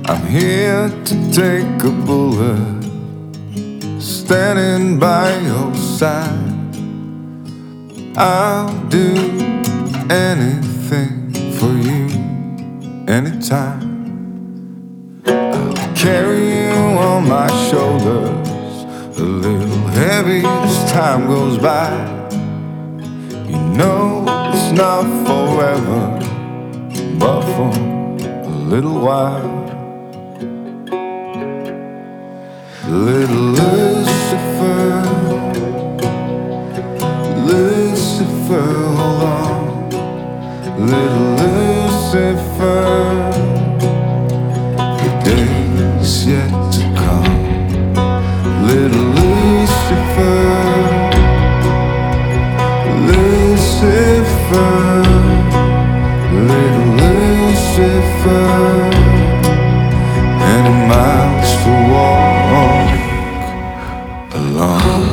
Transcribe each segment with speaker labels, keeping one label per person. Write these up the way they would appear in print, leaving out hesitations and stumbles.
Speaker 1: I'm here to take a bullet, standing by your side. I'll do anything for you, anytime. I'll carry you on my shoulders, a little heavy as time goes by. You know it's not forever, but for a little while. Little Lucifer, Lucifer, hold on. Little Lucifer, the day's yet to come. Little Lucifer, Lucifer, little Lucifer, and miles to walk along.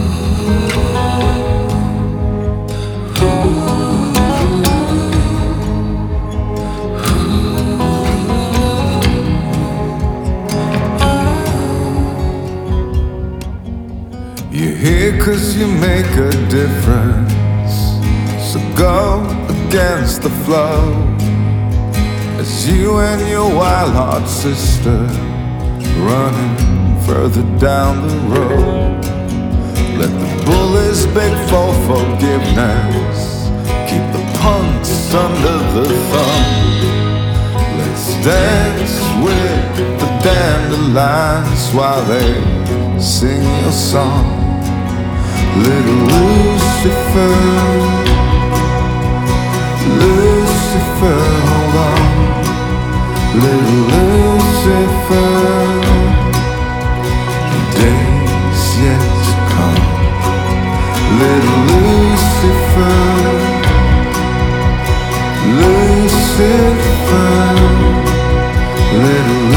Speaker 1: You're here 'cause you make a difference, so go against the flow as you and your wild-heart sister running further down the road. Let the bullies beg for forgiveness, keep the punks under the thumb. Let's dance with the dandelions while they sing your song. Little Lucifer, Lucifer, hold on. Little Lucifer, the day's yet to come. Little Lucifer, Lucifer, little